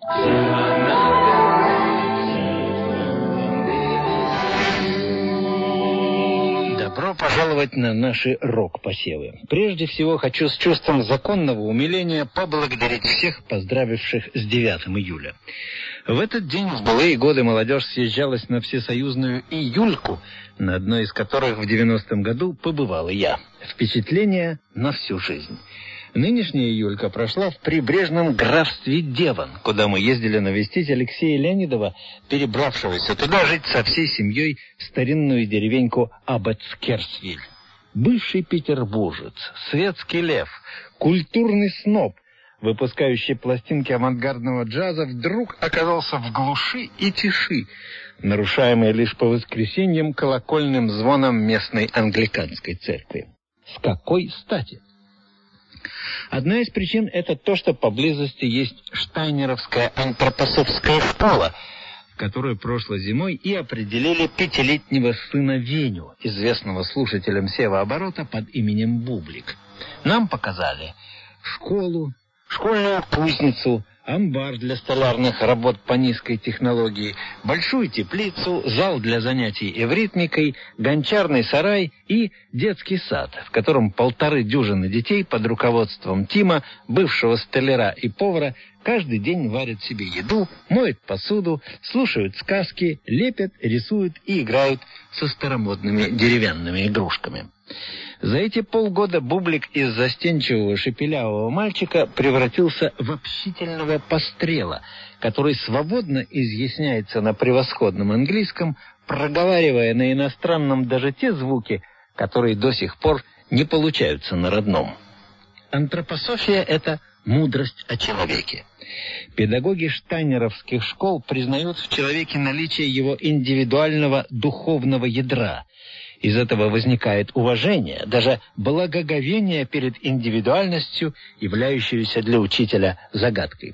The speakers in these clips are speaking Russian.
Добро пожаловать на наши рок-посевы. Прежде всего, хочу с чувством законного умиления поблагодарить всех, поздравивших с 9 июля. В этот день в былые годы молодежь съезжалась на всесоюзную июльку, на одной из которых в 90-м году побывал и я. Впечатление на всю жизнь. Нынешняя июлька прошла в прибрежном графстве Девон, куда мы ездили навестить Алексея Леонидова, перебравшегося туда жить со всей семьей в старинную деревеньку Аббатскерсвиль. Бывший петербуржец, светский лев, культурный сноб, выпускающий пластинки авангардного джаза, вдруг оказался в глуши и тиши, нарушаемой лишь по воскресеньям колокольным звоном местной англиканской церкви. С какой стати? Одна из причин — это то, что поблизости есть штайнеровская антропософская школа, в которую прошлой зимой и определили 5-летнего сына Веню, известного слушателям Севооборота под именем Бублик. Нам показали школу, школьную кузницу, амбар для столярных работ по низкой технологии, большую теплицу, зал для занятий эвритмикой, гончарный сарай и детский сад, в котором 1,5 дюжины детей под руководством Тима, бывшего столяра и повара, каждый день варят себе еду, моют посуду, слушают сказки, лепят, рисуют и играют со старомодными деревянными игрушками. За эти полгода Бублик из застенчивого шепелявого мальчика превратился в общительного пострела, который свободно изъясняется на превосходном английском, проговаривая на иностранном даже те звуки, которые до сих пор не получаются на родном. Антропософия — это мудрость о человеке. Педагоги штайнеровских школ признают в человеке наличие его индивидуального духовного ядра. Из этого возникает уважение, даже благоговение перед индивидуальностью, являющейся для учителя загадкой.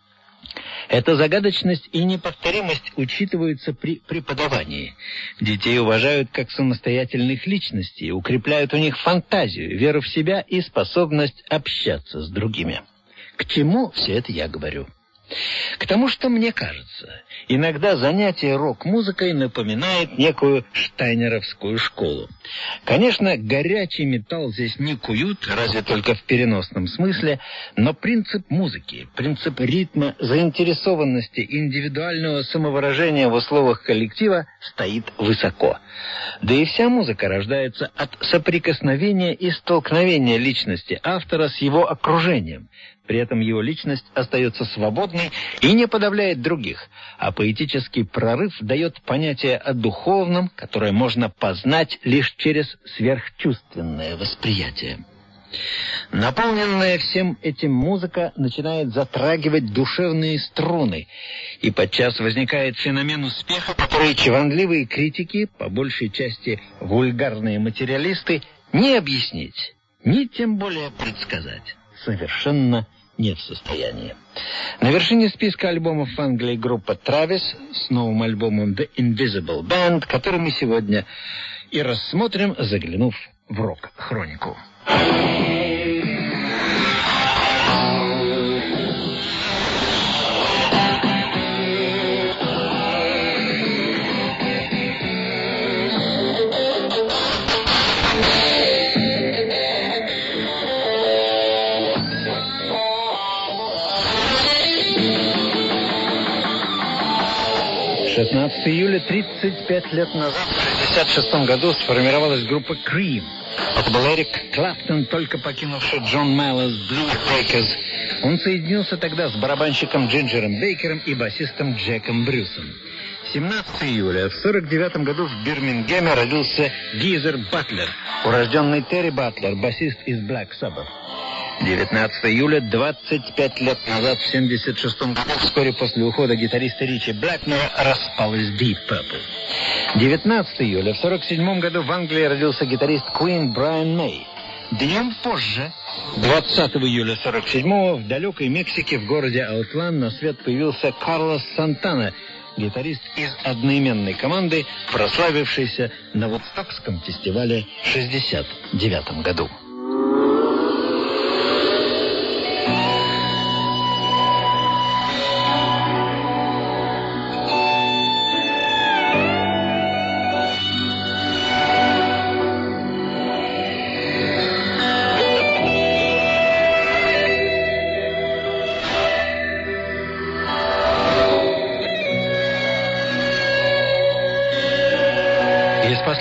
Эта загадочность и неповторимость учитываются при преподавании. Детей уважают как самостоятельных личностей, укрепляют у них фантазию, веру в себя и способность общаться с другими. К чему все это я говорю? К тому, что, мне кажется, иногда занятие рок-музыкой напоминает некую штайнеровскую школу. Конечно, горячий металл здесь не куют, разве только в переносном смысле, но принцип музыки, принцип ритма, заинтересованности, индивидуального самовыражения в условиях коллектива стоит высоко. Да и вся музыка рождается от соприкосновения и столкновения личности автора с его окружением. При этом его личность остается свободной и не подавляет других, а поэтический прорыв дает понятие о духовном, которое можно познать лишь через сверхчувственное восприятие. Наполненная всем этим музыка начинает затрагивать душевные струны, и подчас возникает феномен успеха, который чванливые критики, по большей части вульгарные материалисты, не объяснить, ни тем более предсказать совершенно не в состоянии. На вершине списка альбомов в Англии группа Travis с новым альбомом The Invisible Band, который мы сегодня и рассмотрим, заглянув в рок-хронику. 16 июля 35 лет назад, в 1966 году, сформировалась группа Cream. Это был Эрик Клэптон, только покинувший Джон Майлз Blues Breakers. Он соединился тогда с барабанщиком Джинджером Бейкером и басистом Джеком Брюсом. 17 июля в 1949 году в Бирмингеме родился Гизер Батлер, урожденный Терри Батлер, басист из Black Sabbath. 19 июля 25 лет назад, в 1976 году, вскоре после ухода гитариста Ричи Блэкмора, распалась Deep Purple. 19 июля в 1947 году в Англии родился гитарист Queen Brian May. Днем позже, 20 июля 1947 в далекой Мексике, в городе Аутлан, на свет появился Карлос Сантана, гитарист из одноименной команды, прославившийся на Вудстокском фестивале в 1969 году.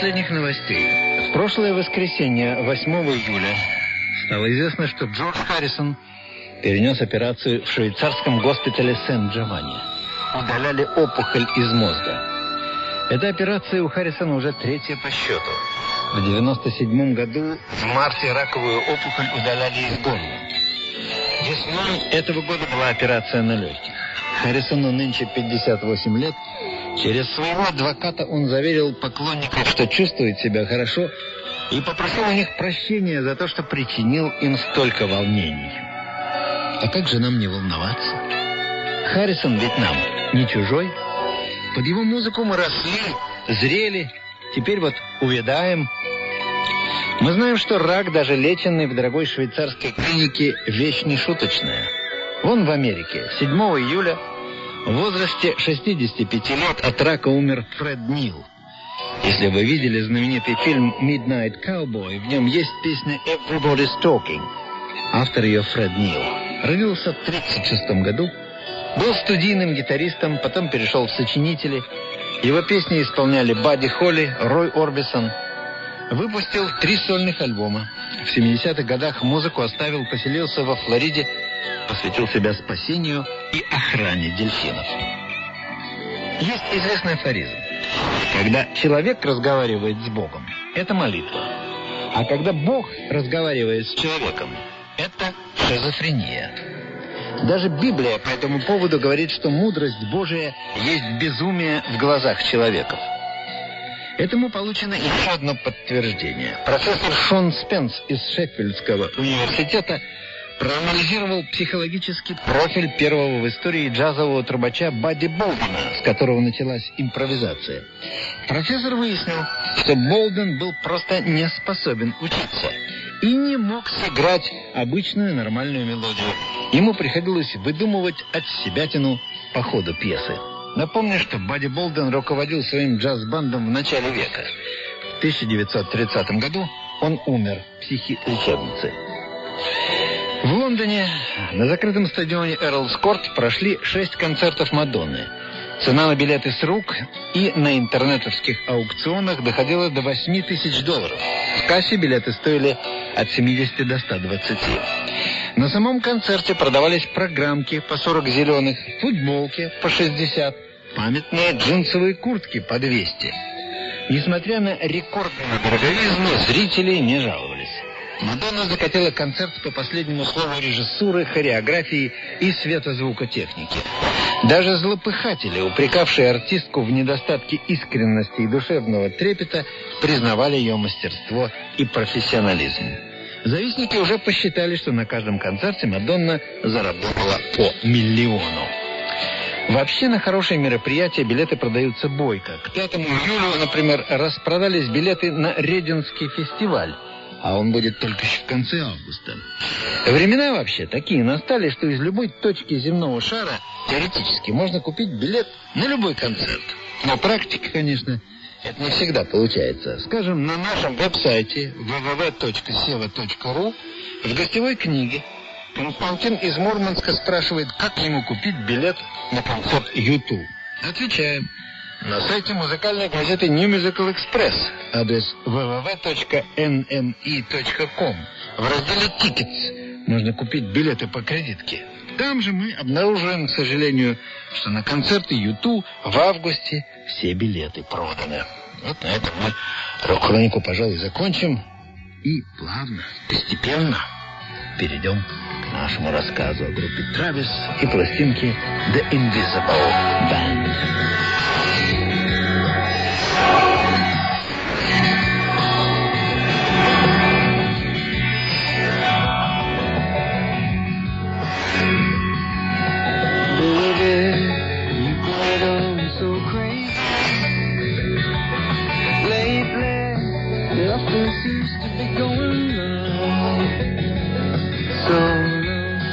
последних новостей. В прошлое воскресенье, 8 июля, стало известно, что Джордж Харрисон перенес операцию в швейцарском госпитале Сент-Джованни. Удаляли опухоль из мозга. Эта операция у Харрисона уже третья по счету. В 1997 году в марте раковую опухоль удаляли из горла. Весной этого года была операция на легких. Харрисону нынче 58 лет. Через своего адвоката он заверил поклонников, что чувствует себя хорошо, и попросил у них прощения за то, что причинил им столько волнений. А как же нам не волноваться? Харрисон ведь нам не чужой. Под его музыку мы росли, зрели, теперь вот увядаем. Мы знаем, что рак, даже леченный в дорогой швейцарской клинике, вещь не шуточная. Вон в Америке 7 июля в возрасте 65 лет от рака умер Фред Нил. Если вы видели знаменитый фильм «Midnight Cowboy», в нем есть песня «Everybody's Talking». Автор ее Фред Нил. Родился в 1936 году, был студийным гитаристом, потом перешел в сочинители. Его песни исполняли Бадди Холли, Рой Орбисон. Выпустил 3 сольных альбома. В 70-х годах музыку оставил, поселился во Флориде, посвятил себя спасению и охране дельфинов. Есть известный афоризм. Когда человек разговаривает с Богом, это молитва. А когда Бог разговаривает с человеком, это шизофрения. Даже Библия по этому поводу говорит, что мудрость Божия есть безумие в глазах человеков. Этому получено еще одно подтверждение. Профессор Шон Спенс из Шеффилдского университета проанализировал психологический профиль первого в истории джазового трубача Бадди Болдена, с которого началась импровизация. Профессор выяснил, что Болден был просто не способен учиться и не мог сыграть обычную нормальную мелодию. Ему приходилось выдумывать отсебятину по ходу пьесы. Напомню, что Бадди Болден руководил своим джаз-бандом в начале века. В 1930 году он умер в психлечебнице. В Лондоне на закрытом стадионе Эрлс Корт прошли 6 концертов Мадонны. Цена на билеты с рук и на интернетовских аукционах доходила до $8000. В кассе билеты стоили от 70 до 120. На самом концерте продавались программки по 40 зеленых, футболки по 60, памятные джинсовые куртки по 200. Несмотря на рекордную дороговизну, зрители не жаловались. Мадонна закатила концерт по последнему слову режиссуры, хореографии и светозвукотехники. Даже злопыхатели, упрекавшие артистку в недостатке искренности и душевного трепета, признавали ее мастерство и профессионализм. Завистники уже посчитали, что на каждом концерте Мадонна заработала по $1 миллион. Вообще на хорошие мероприятия билеты продаются бойко. К 5 июля, например, распродались билеты на Рединский фестиваль, а он будет только в конце августа. Времена вообще такие настали, что из любой точки земного шара теоретически можно купить билет на любой концерт. На практике, конечно, это не всегда получается. Скажем, на нашем веб-сайте www.seva.ru в гостевой книге Константин из Мурманска спрашивает, как ему купить билет на концерт YouTube. Отвечаем. На сайте музыкальной газеты New Musical Express, адрес www.nmi.com. В разделе «Tickets» можно купить билеты по кредитке. Там же мы обнаруживаем, к сожалению, что на концерты YouTube в августе все билеты проданы. Вот на этом мы рок-хронику, пожалуй, закончим и плавно, постепенно перейдем к нашему рассказу о группе Travis и пластинке The Invisible Band.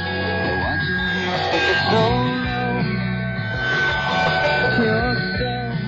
Yourself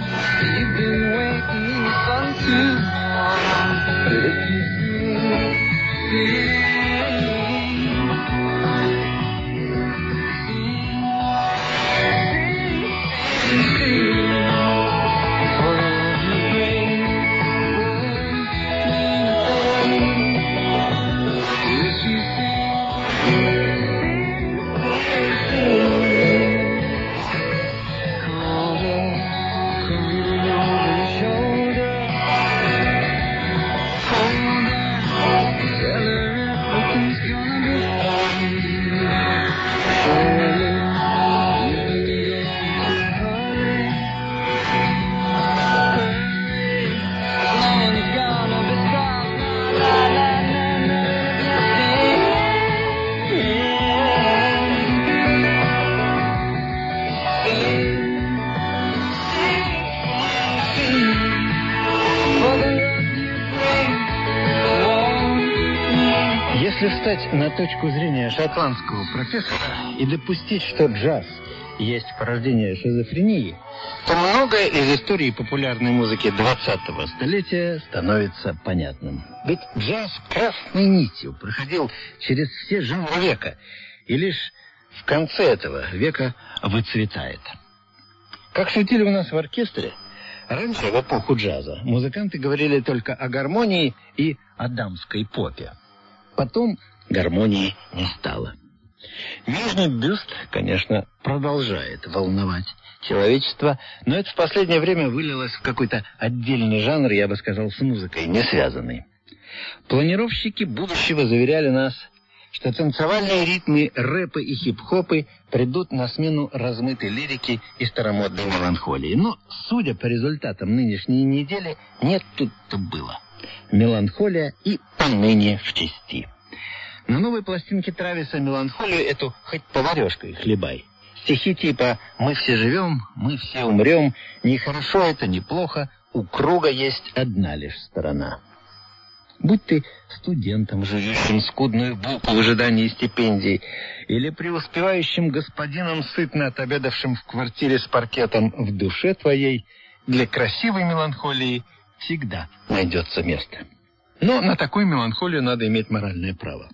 встать на точку зрения шотландского профессора и допустить, что джаз есть порождение шизофрении, то многое из истории популярной музыки 20-го столетия становится понятным. Ведь джаз красной нитью проходил через все жанры века, и лишь в конце этого века выцветает. Как шутили у нас в оркестре, раньше, в эпоху джаза, музыканты говорили только о гармонии и о дамской попе. Потом гармонии не стало. Нижний бюст, конечно, продолжает волновать человечество, но это в последнее время вылилось в какой-то отдельный жанр, я бы сказал, с музыкой не связанный. Планировщики будущего заверяли нас, что танцевальные ритмы рэпа и хип-хопы придут на смену размытой лирике и старомодной меланхолии. Но, судя по результатам нынешней недели, нет тут-то было. Меланхолия и поныне в чести. На новой пластинке Трависа меланхолию эту хоть поварешкой хлебай. Стихи типа «Мы все живем, мы все умрем», «Ни хорошо это, ни плохо», «У круга есть одна лишь сторона». Будь ты студентом, жующим скудную булку в ожидании стипендий, или преуспевающим господином, сытно отобедавшим в квартире с паркетом, в душе твоей для красивой меланхолии всегда найдется место. Но на такую меланхолию надо иметь моральное право.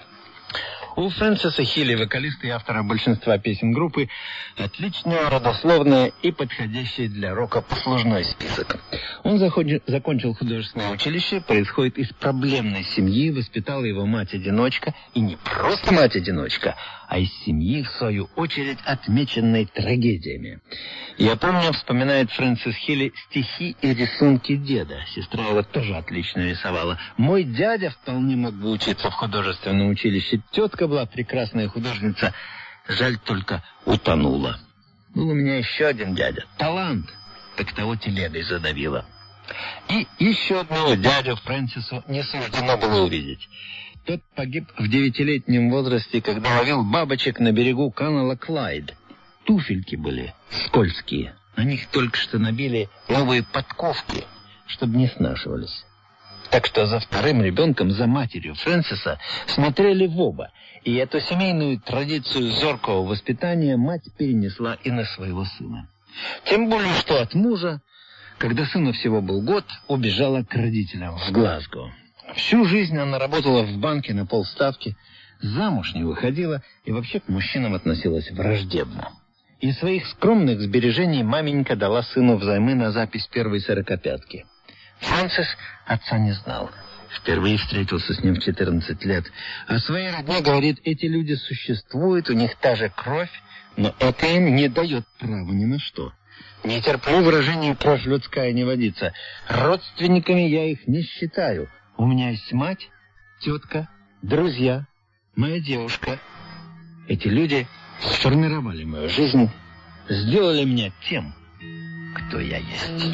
У Фрэнсиса Хилли, вокалиста и автора большинства песен группы, отличная, родословная и подходящая для рока послужной список. Он закончил художественное училище, происходит из проблемной семьи, воспитала его мать-одиночка, и не просто мать-одиночка, а из семьи, в свою очередь, отмеченной трагедиями. Я помню, вспоминает Фрэнсис Хилли, стихи и рисунки деда. Сестра его тоже отлично рисовала. Мой дядя вполне мог бы учиться в художественном училище. Тетка была прекрасная художница, жаль, только утонула. Был у меня еще один дядя, талант, так того телегой задавило. И еще одного дядю Фрэнсису не суждено было увидеть. Тот погиб в 9-летнем возрасте, когда ловил бабочек на берегу канала Клайд. Туфельки были скользкие, на них только что набили новые подковки, чтобы не снашивались. Так что за вторым ребенком, за матерью Фрэнсиса, смотрели в оба, и эту семейную традицию зоркого воспитания мать перенесла и на своего сына. Тем более, что от мужа, когда сыну всего был год, убежала к родителям в Глазго. Всю жизнь она работала в банке на полставки, замуж не выходила и вообще к мужчинам относилась враждебно. Из своих скромных сбережений маменька дала сыну взаймы на запись первой 45-ки. Фрэнсис отца не знал. Впервые встретился с ним в 14 лет. О своей родне говорит, эти люди существуют, у них та же кровь, но это им не дает права ни на что. Не терплю выражение «кровь людская не водится». Родственниками я их не считаю. У меня есть мать, тетка, друзья, моя девушка. Эти люди сформировали мою жизнь, сделали меня тем, кто я есть.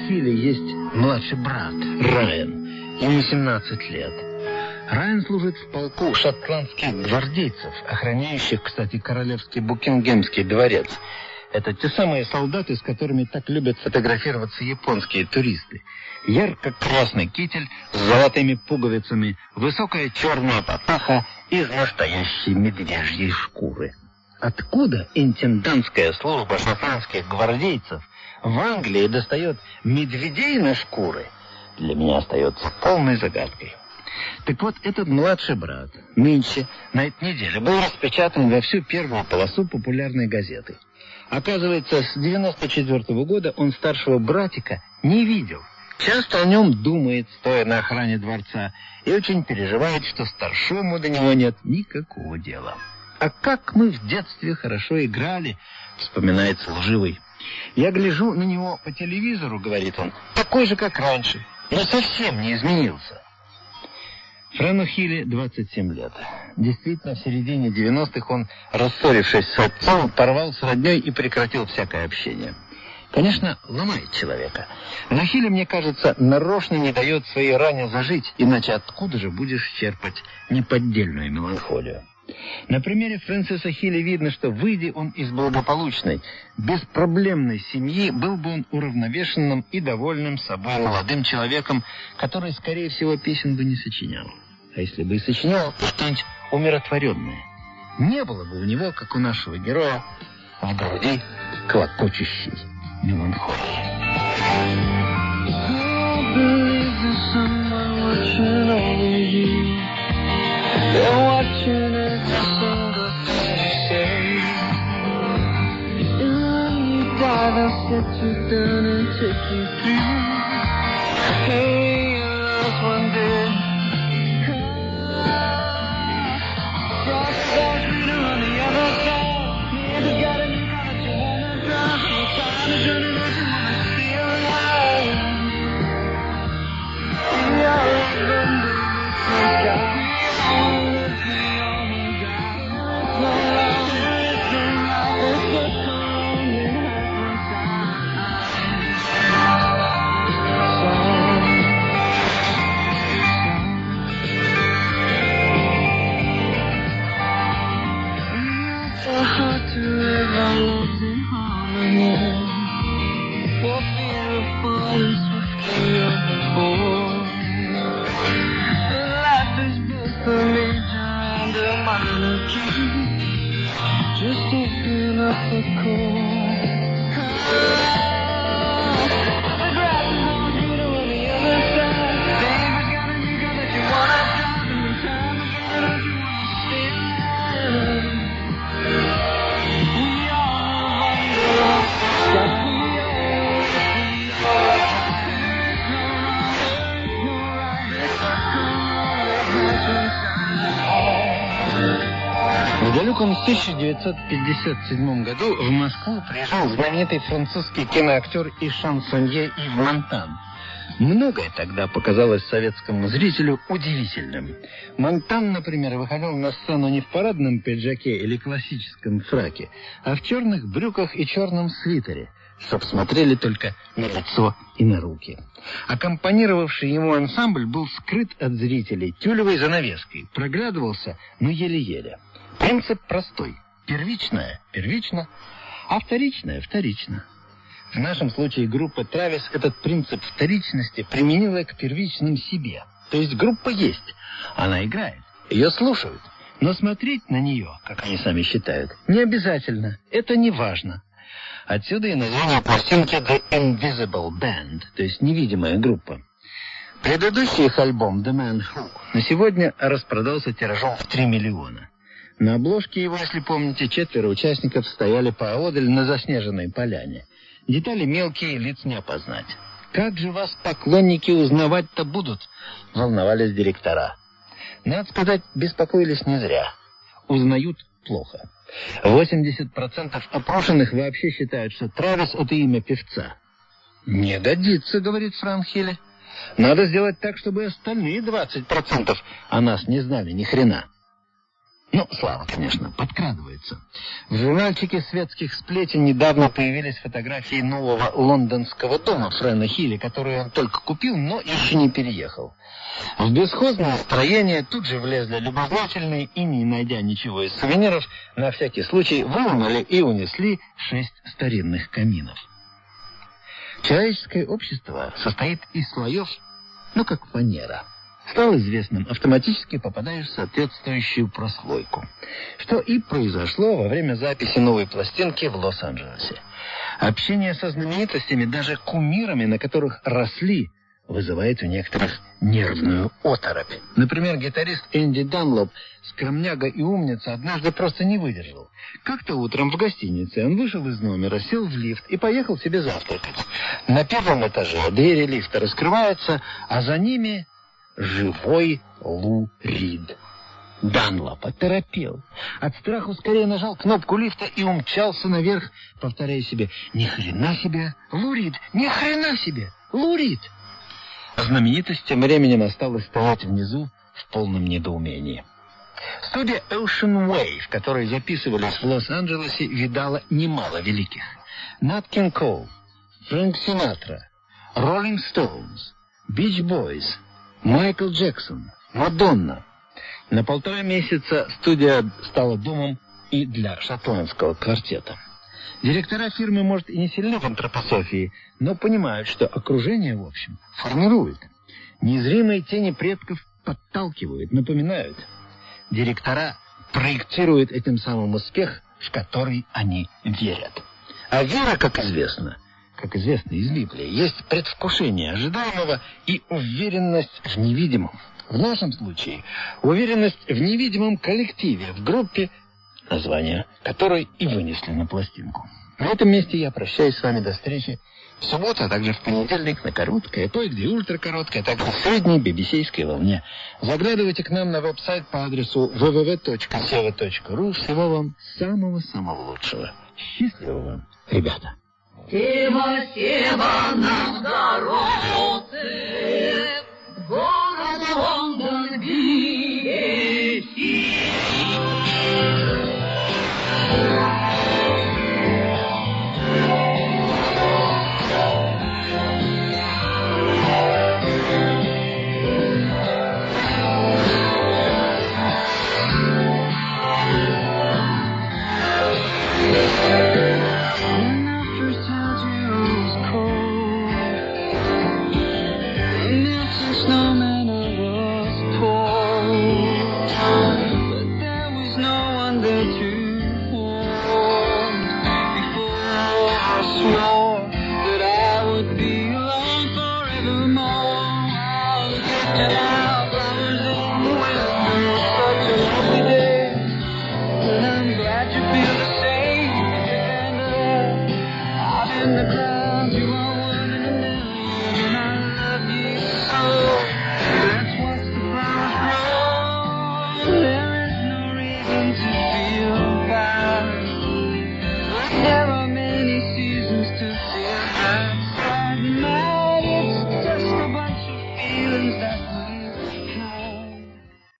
Хилли есть младший брат Райан. Ему 17 лет. Райан служит в полку шотландских гвардейцев, охраняющих, кстати, королевский Букингемский дворец. Это те самые солдаты, с которыми так любят фотографироваться японские туристы. Ярко-красный китель с золотыми пуговицами, высокая черная папаха из настоящей медвежьей шкуры. Откуда интендантская служба шотландских гвардейцев в Англии достает медведей на шкуры, для меня остается полной загадкой. Так вот, этот младший брат нынче, на этой неделе, был распечатан во всю первую полосу популярной газеты. Оказывается, с 94-го года он старшего братика не видел. Часто о нем думает, стоя на охране дворца, и очень переживает, что старшему до него нет никакого дела. «А как мы в детстве хорошо играли», — вспоминает служивый. «Я гляжу на него по телевизору», — говорит он, — «такой же, как раньше, но совсем не изменился». Френу Хилли 27 лет. Действительно, в середине 90-х он, рассорившись с отцом, порвал с родней и прекратил всякое общение. Конечно, ломает человека. Но Хилли, мне кажется, нарочно не дает своей ране зажить, иначе откуда же будешь черпать неподдельную меланхолию? На примере Фрэнсиса Хилли видно, что, выйдя он из благополучной, беспроблемной семьи, был бы он уравновешенным и довольным собой молодым человеком, который, скорее всего, песен бы не сочинял. А если бы и сочинял, то что-нибудь умиротворенное. Не было бы у него, как у нашего героя, в груди клокочущей меланхолии. They're watching every single thing you say. And when you die, they'll sit you down and take you through. Hey, your last one did. Cross the street on the other side. Neighbors got a new car that you wanna drive. No time to journey that you wanna stay alive. We are living the sky. Just open up the core. The grass is all greener on the other side. Baby's got a new car that you wanna drive. And the time is running out, you wanna stay alive. We are under the sky. В далеком 1957 году в Москву приезжал знаменитый французский киноактер и шансонье Ив Монтан. Многое тогда показалось советскому зрителю удивительным. Монтан, например, выходил на сцену не в парадном пиджаке или классическом фраке, а в черных брюках и черном свитере, чтоб смотрели только на лицо и на руки. Аккомпанировавший ему ансамбль был скрыт от зрителей тюлевой занавеской, проглядывался, но еле-еле. Принцип простой. Первичное – первично, а вторичное – вторично. В нашем случае группа «Травис» этот принцип вторичности применила к первичным себе. То есть группа есть, она играет, ее слушают, но смотреть на нее, как они сами считают, не обязательно, это не важно. Отсюда и название пластинки «The Invisible Band», то есть невидимая группа. Предыдущий их альбом «The Man Who» на сегодня распродался тиражом в 3 миллиона. На обложке его, если помните, 4 участников стояли поодаль на заснеженной поляне. Детали мелкие, лиц не опознать. «Как же вас поклонники узнавать-то будут?» — волновались директора. Надо сказать, беспокоились не зря. Узнают плохо. 80% опрошенных вообще считают, что Травис — это имя певца. «Не годится», — говорит Фрэнк Хилли. «Надо сделать так, чтобы остальные 20% о нас не знали ни хрена». Ну, слава, конечно, подкрадывается. В журнальчике светских сплетен недавно появились фотографии нового лондонского дома Френа Хилли, который он только купил, но еще не переехал. В бесхозное строение тут же влезли любознательные и, не найдя ничего из сувениров, на всякий случай выломали и унесли 6 старинных каминов. Человеческое общество состоит из слоев, как фанера. Стал известным, автоматически попадаешь в соответствующую прослойку. Что и произошло во время записи новой пластинки в Лос-Анджелесе. Общение со знаменитостями, даже кумирами, на которых росли, вызывает у некоторых нервную оторопь. Например, гитарист Энди Данлоп, скромняга и умница, однажды просто не выдержал. Как-то утром в гостинице он вышел из номера, сел в лифт и поехал себе завтракать. На первом этаже двери лифта раскрываются, а за ними живой Лу Рид. Данлоп оторопел. От страха скорее нажал кнопку лифта и умчался наверх, повторяя себе: «Ни хрена себе, Лу Рид! Ни хрена себе, Лу Рид!» Знаменитость тем временем осталась стоять внизу в полном недоумении. Студия Ocean Way, в которой записывались в Лос-Анджелесе, видала немало великих. Нат Кинг Коул, Фрэнк Синатра, Роллинг Стоунс, Бич Бойз, Майкл Джексон, Мадонна. На 1,5 месяца студия стала домом и для шотландского квартета. Директора фирмы, может, и не сильны в антропософии, но понимают, что окружение, в общем, формирует. Незримые тени предков подталкивают, напоминают. Директора проектируют этим самым успех, в который они верят. А вера, как известно из Библии, есть предвкушение ожидаемого и уверенность в невидимом. В нашем случае уверенность в невидимом коллективе, в группе, название которой и вынесли на пластинку. На этом месте я прощаюсь с вами до встречи в субботу, а также в понедельник на короткой, а кое-где ультракороткой, а также в средней BBC-ской волне. Заглядывайте к нам на веб-сайт по адресу www.seva.ru. Всего вам самого-самого лучшего. Счастливо вам, ребята! Сева, Сева, нам дорогу ты,